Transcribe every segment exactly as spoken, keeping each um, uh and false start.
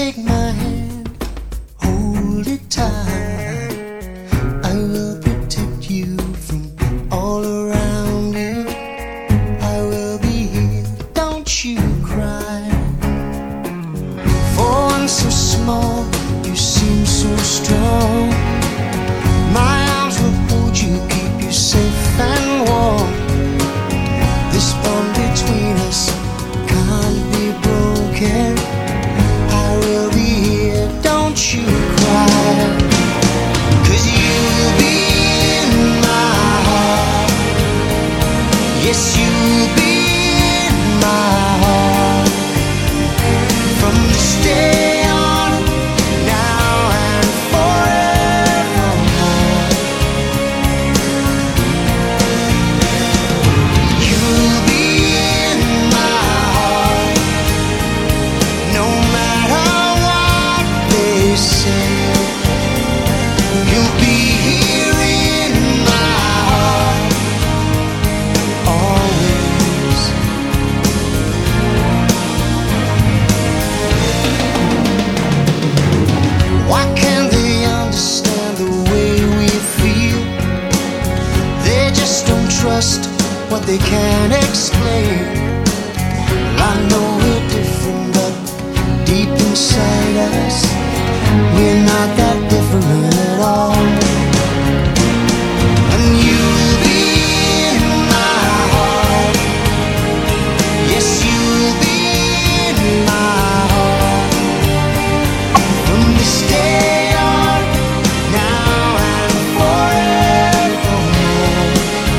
take my hand, hold it tight. I will protect you from all around you. I will be here, don't you cry. For one so small, you seem so strong. My arms will hold you, keep you safe and warm. This bond between us can't be broken. I will be here, don't you cry. 'Cause you'll be in my heart. Yes, you'll be in my heart. From this day on, now and forevermore. You'll be in my heart, no matter what they say. You'll be here in my heart, always. Why can't they understand the way we feel? They just don't trust what they can't explain. I know we're different, but deep inside us, we're not that different at all. And you'll be in my heart. Yes, you'll be in my heart. From this day on, now and forevermore.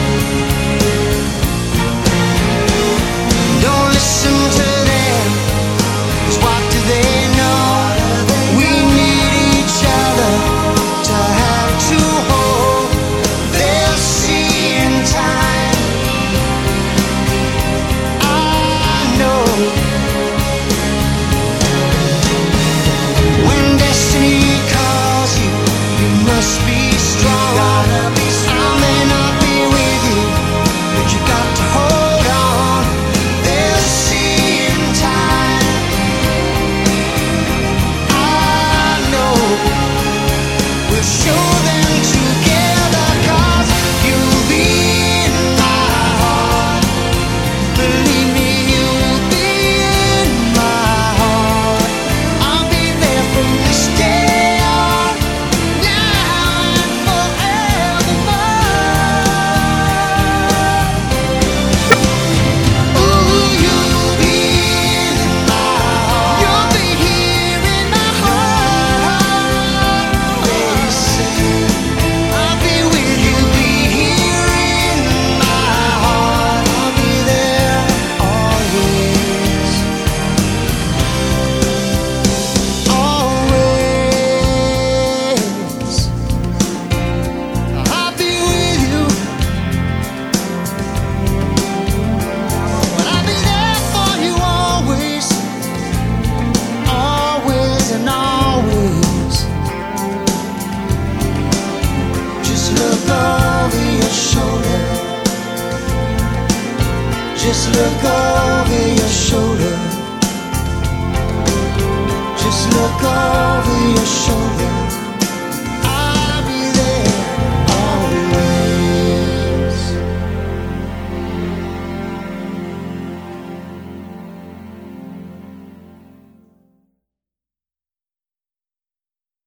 Don't listen to them, 'cause what do they know? We need each other to have to hold. They'll see in time, I know. When destiny calls you, you must be strong. I may not be with you, but you got to hold on. They'll see in time, I know. We'll show them together, 'cause you'll be in my heart. Believe me, you'll be in my heart. I'll be there from this day on, now and forevermore. Ooh, you'll be in my heart. You'll be here in my heart. They say I'll be with you, be here in my heart. I'll be there always, always. I'll be with you, but I'll be there for you always, always and always. Just look over your shoulder. Just look over your shoulder. Just look over your shoulder.